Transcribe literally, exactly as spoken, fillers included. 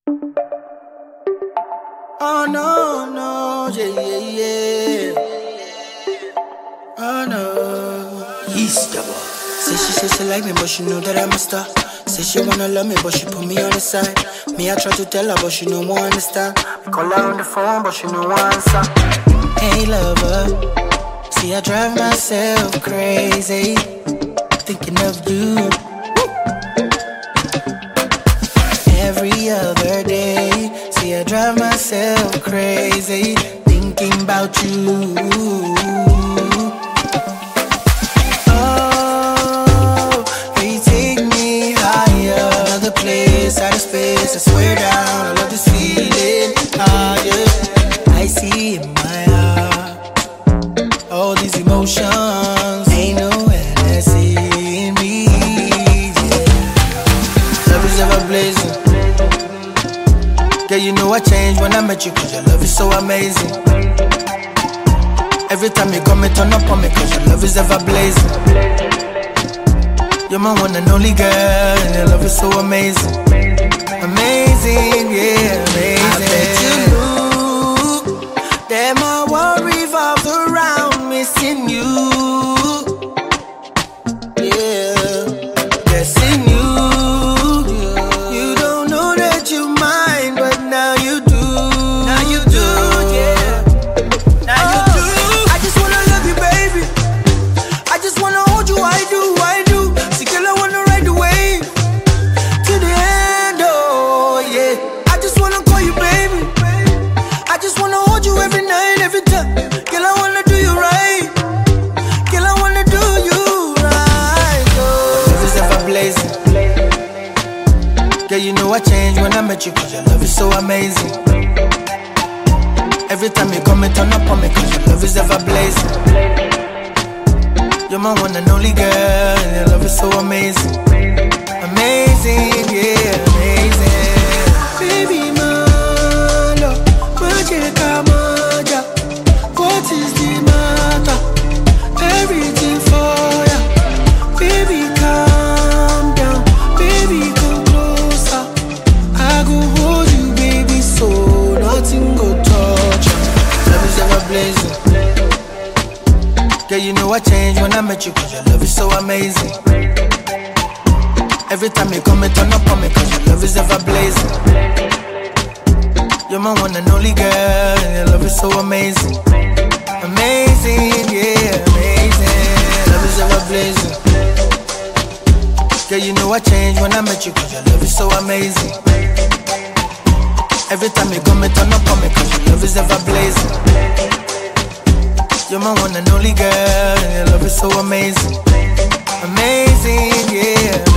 Oh no, no, yeah, yeah, yeah. Oh no. He's the boy. Say she say she like me, but she know that I'm a star. Say she wanna love me, but she put me on the side. Me, I try to tell her, but she no one understand. Call her on the phone, but she no one answer. Hey lover, see I drive myself crazy, thinking of you. Every other day, see I drive myself crazy, thinking about you. Oh, you take me higher, another place, outer space. I swear down, I love this feeling. Ah, yeah. I see in my heart all these emotions. Ain't no Hennessy in me. Yeah. Love is ever blazing. Yeah, you know I changed when I met you, cause your love is so amazing. Every time you come, it turn up on me, cause your love is ever blazing. You're my one and only girl, and your love is so amazing. Amazing, yeah, amazing. I bet you knew that my world revolves around missing you. Yeah, guessing you. You don't know that you mine, but now you do. Now you do, yeah. Now you do. I just wanna love you, baby. I just wanna hold you, I do, I do. See, girl, I wanna ride the wave to the end, oh yeah. I just wanna call you, baby. I just wanna hold you every night, every time. Girl, I wanna do you right. Girl, I wanna do you right, oh. Love is ever blazing. Yeah, you know I changed when I met you, cause your love is so amazing. Every time you come, it turn up on me, cause your love is ever blazing. You're my one and only girl, and your love is so amazing. Amazing, yeah, amazing. Baby, my love, magic, amaja. What is the matter? Everything for ya. Baby, calm down. Baby, come closer. I go hold you, baby, so nothing go touch ya. Love is ever blazing. Yeah, you know I changed when I met you, cause your love is so amazing. Every time you come, it turn up on me, cause your love is ever blazing. You're my one and only girl, and your love is so amazing. Amazing, yeah, amazing. Love is ever blazing. Yeah, you know I changed when I met you, cause your love is so amazing. Every time you come, it turn up on me, cause your love is ever blazing. You're my one and only girl, and your love is so amazing. Amazing, yeah.